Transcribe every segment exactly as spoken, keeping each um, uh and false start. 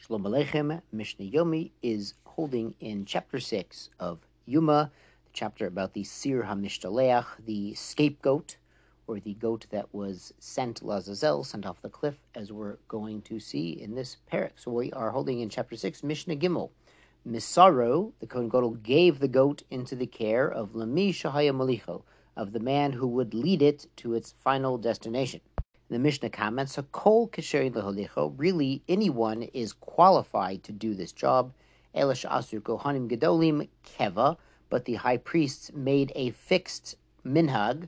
Shalom Aleichem. Mishnah Yomi is holding in chapter six of Yuma, the chapter about the Sir HaMishtaleach, the scapegoat, or the goat that was sent Lazazel, sent off the cliff, as we're going to see in this parak. So we are holding in chapter six, Mishnah Gimel. Misaro, the Kohen Gadol, gave the goat into the care of Lami Shahaya Malicho, of the man who would lead it to its final destination. The Mishnah comments, "Kol kesheri leholicho." Really, anyone is qualified to do this job. Elash asur kohanim gedolim keva, but the high priests made a fixed minhag.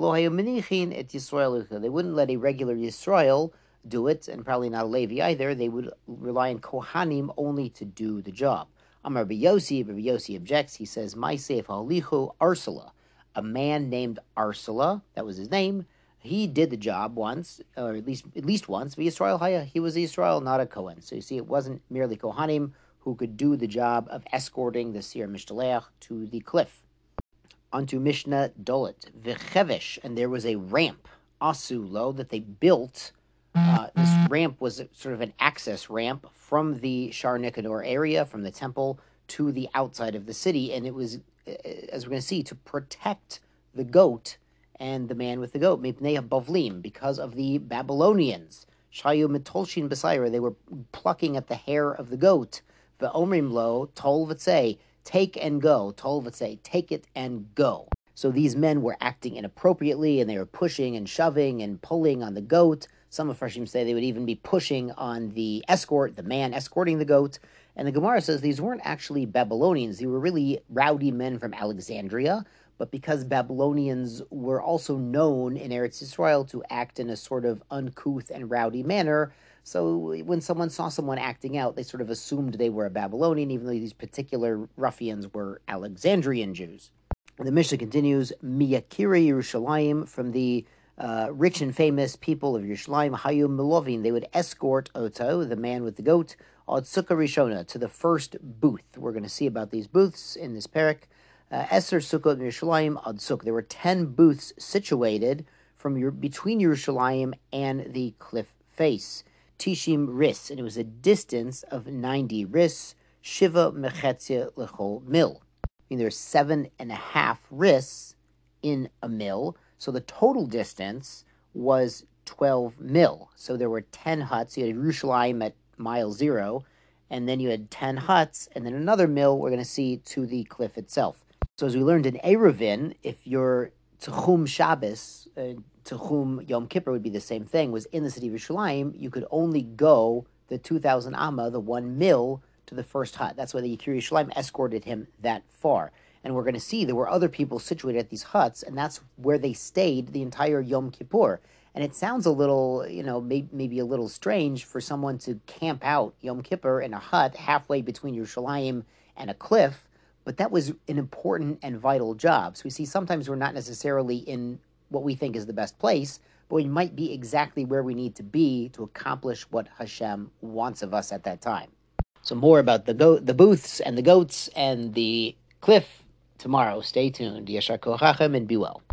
They wouldn't let a regular Yisrael do it, and probably not a Levi either. They would rely on kohanim only to do the job. Amar Rabbi Yossi, Rabbi Yossi objects. He says, "My seif halicho Arsala." A man named Arsala, that was his name. He did the job once, or at least at least once. But Yisrael Haya, he was a Yisrael, not a Kohen. So you see, it wasn't merely Kohanim who could do the job of escorting the Sir Mishtaleach to the cliff. Onto Mishnah Dolet, V'chevesh, and there was a ramp, Asu lo, that they built. Uh, this ramp was sort of an access ramp from the Shar Nicanor area, from the temple, to the outside of the city, and it was, as we're going to see, to protect the goat and the man with the goat, Mipnei Bavlim, because of the Babylonians. Shayu Mitolshin Besaira, they were plucking at the hair of the goat. Ve'omrim lo, tol v'tzei, take and go. Tol v'tzei, take it and go. So these men were acting inappropriately, and they were pushing and shoving and pulling on the goat. Some of Farshim say they would even be pushing on the escort, the man escorting the goat. And the Gemara says these weren't actually Babylonians. They were really rowdy men from Alexandria. But because Babylonians were also known in Eretz Yisrael to act in a sort of uncouth and rowdy manner, so when someone saw someone acting out, they sort of assumed they were a Babylonian, even though these particular ruffians were Alexandrian Jews. And the Mishnah continues, Miyakire Yerushalayim, from the uh, rich and famous people of Yerushalayim, Hayum Milovin, they would escort Oto, the man with the goat, Ad Sukkah Rishona, to the first booth. We're going to see about these booths in this parak. Eser Sukkot Yerushalayim Ad Sukkah. There were ten booths situated from your, between Yerushalayim and the cliff face. Tishim ris, and it was a distance of ninety ris. Shiva mechetzia lechol mil. I mean, there's seven and a half ris in a mil, so the total distance was twelve mil. So there were ten huts. You had Yerushalayim at mile zero, and then you had ten huts, and then another mil we're going to see to the cliff itself. So as we learned in Eruvin, if your Tchum Shabbos, uh, Tchum Yom Kippur would be the same thing, was in the city of Yerushalayim, you could only go the two thousand amma, the one mil, to the first hut. That's why the Yikir Yerushalayim escorted him that far. And we're going to see there were other people situated at these huts, and that's where they stayed the entire Yom Kippur. And it sounds a little, you know, may, maybe a little strange for someone to camp out Yom Kippur in a hut halfway between Yerushalayim and a cliff, but that was an important and vital job. So we see sometimes we're not necessarily in what we think is the best place, but we might be exactly where we need to be to accomplish what Hashem wants of us at that time. So more about the go- the booths and the goats and the cliff tomorrow. Stay tuned. Yashar Kochachem and be well.